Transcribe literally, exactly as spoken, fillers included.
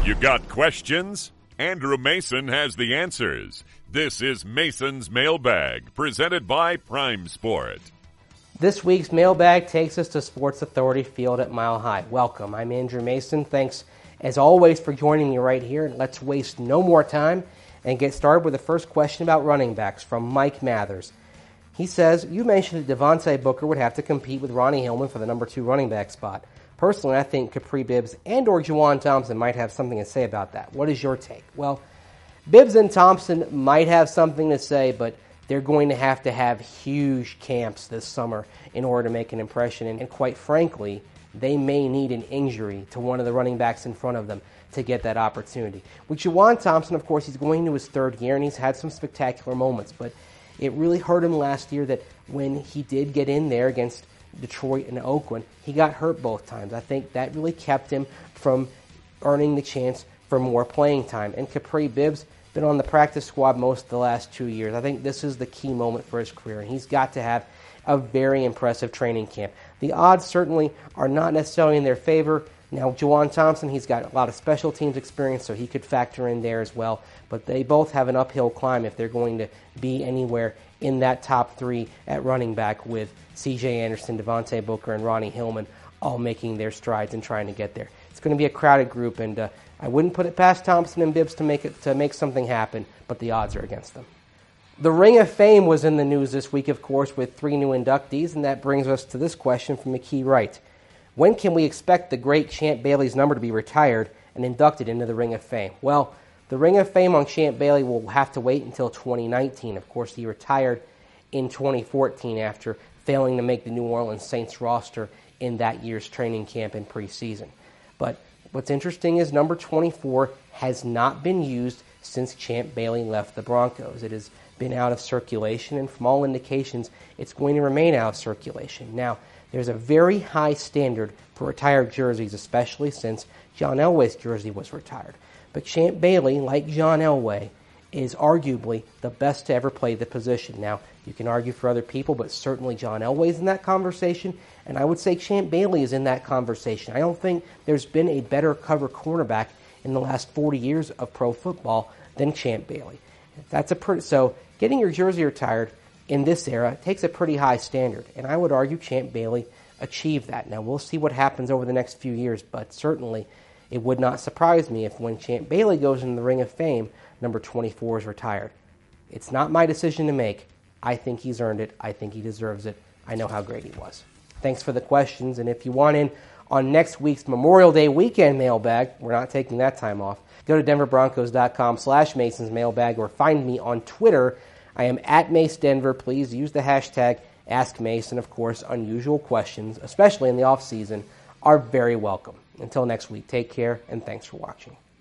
You got questions? Andrew Mason has the answers. This is Mason's Mailbag, presented by Prime Sport. This week's mailbag takes us to Sports Authority Field at Mile High. Welcome. I'm Andrew Mason. Thanks, as always, for joining me right here. Let's waste no more time and get started with the first question about running backs from Mike Mathers. He says, you mentioned that Devontae Booker would have to compete with Ronnie Hillman for the number two running back spot. Personally, I think Capri Bibbs and or Juwan Thompson might have something to say about that. What is your take? Well, Bibbs and Thompson might have something to say, but they're going to have to have huge camps this summer in order to make an impression. And, and quite frankly, they may need an injury to one of the running backs in front of them to get that opportunity. With Juwan Thompson, of course, he's going into his third year, and he's had some spectacular moments. But it really hurt him last year that when he did get in there against Detroit and Oakland, he got hurt both times. I think that really kept him from earning the chance for more playing time. And Capri Bibbs been on the practice squad most of the last two years. I think this is the key moment for his career, and he's got to have a very impressive training camp. The odds certainly are not necessarily in their favor. Now, Juwan Thompson, he's got a lot of special teams experience, so he could factor in there as well. But they both have an uphill climb if they're going to be anywhere in that top three at running back with C J Anderson, Devontae Booker, and Ronnie Hillman all making their strides and trying to get there. It's going to be a crowded group, and uh, I wouldn't put it past Thompson and Bibbs to make it to make something happen, but the odds are against them. The Ring of Fame was in the news this week, of course, with three new inductees, and that brings us to this question from McKee Wright. When can we expect the great Champ Bailey's number to be retired and inducted into the Ring of Fame? Well, the Ring of Fame on Champ Bailey will have to wait until twenty nineteen. Of course, he retired in twenty fourteen after failing to make the New Orleans Saints roster in that year's training camp and preseason. But what's interesting is number twenty-four has not been used since Champ Bailey left the Broncos. It has been out of circulation, and from all indications, it's going to remain out of circulation. Now, there's a very high standard for retired jerseys, especially since John Elway's jersey was retired. But Champ Bailey, like John Elway, is arguably the best to ever play the position. Now, you can argue for other people, but certainly John Elway's in that conversation, and I would say Champ Bailey is in that conversation. I don't think there's been a better cover cornerback in the last forty years of pro football than Champ Bailey. That's a pretty, so getting your jersey retired in this era takes a pretty high standard, and I would argue Champ Bailey achieved that. Now, we'll see what happens over the next few years, but certainly it would not surprise me if when Champ Bailey goes into the Ring of Fame, number twenty-four is retired. It's not my decision to make. I think he's earned it. I think he deserves it. I know how great he was. Thanks for the questions, and if you want in on next week's Memorial Day weekend mailbag, we're not taking that time off, go to denver broncos dot com slash Mason's Mailbag or find me on Twitter. I am at Mace Denver. Please use the hashtag Ask Mason. Of course, unusual questions, especially in the off season, are very welcome. Until next week, take care, and thanks for watching.